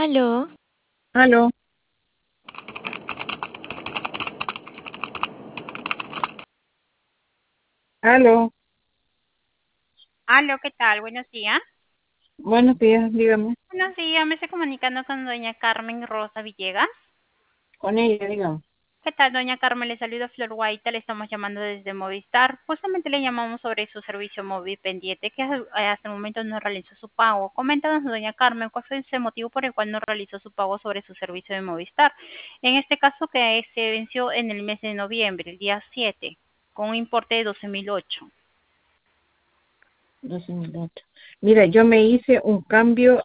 Aló, Aló, aló, Aló, ¿qué tal? Buenos días. buenos días, dígame, Buenos días, me estoy comunicando con doña Carmen Rosa Villegas. con ella, dígame. ¿Qué tal, doña Carmen? Le saluda Flor Guaita, le estamos llamando desde Movistar. Justamente le llamamos sobre su servicio móvil pendiente, que hasta el momento no realizó su pago. Coméntanos, doña Carmen, ¿cuál fue ese motivo por el cual no realizó su pago sobre su servicio de Movistar? En este caso, que se venció en el mes de noviembre, el día 7, con un importe de 12.008. 2008. Mira, yo me hice un cambio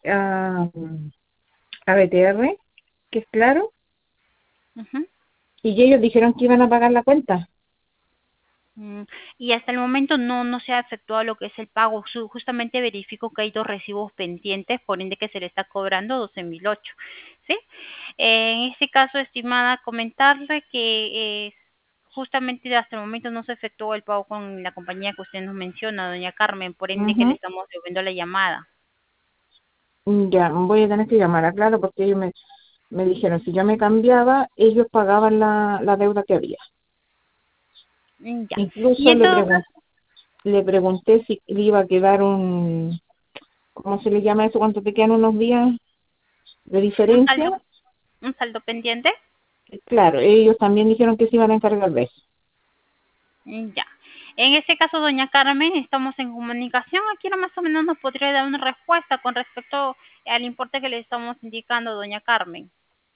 a BTR, que es claro, Ujú. y ellos dijeron que iban a pagar la cuenta. Mm, Y hasta el momento no se ha efectuado lo que es el pago. Justamente verifico que hay dos recibos pendientes, por ende que se le está cobrando 12.008, ¿sí? En este caso, estimada, comentarle que justamente hasta el momento no se efectuó el pago con la compañía que usted nos menciona, doña Carmen, por ende que le Ujú. estamos devolviendo la llamada. Ya, voy a tener que llamar a Claro porque ellos me dijeron, si yo me cambiaba, ellos pagaban la deuda que había. Ya. Y Incluso en todo caso, le pregunté si le iba a quedar ¿cómo se le llama eso? ¿Cuánto te quedan unos días de un diferencia? saldo, un saldo pendiente. Claro, ellos también dijeron que se iban a encargar de eso. Ya. En ese caso, doña Carmen, estamos en comunicación. Aquí más o menos nos podría dar una respuesta con respecto al importe que le estamos indicando, doña Carmen.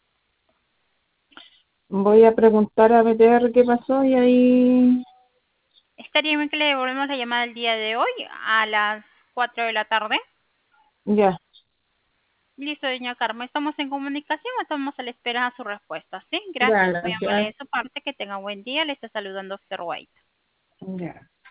Voy a preguntar a BTR qué pasó y ahí ¿Estaría bien que le devolvemos la llamada el día de hoy a las 4 de la tarde? ya, Listo, doña Carmen. Estamos en comunicación. Estamos a la espera de su respuesta, ¿sí? ya, Gracias, muy amable gracias. de su parte. Que tenga buen día. Le está saludando Oscar White. Ya.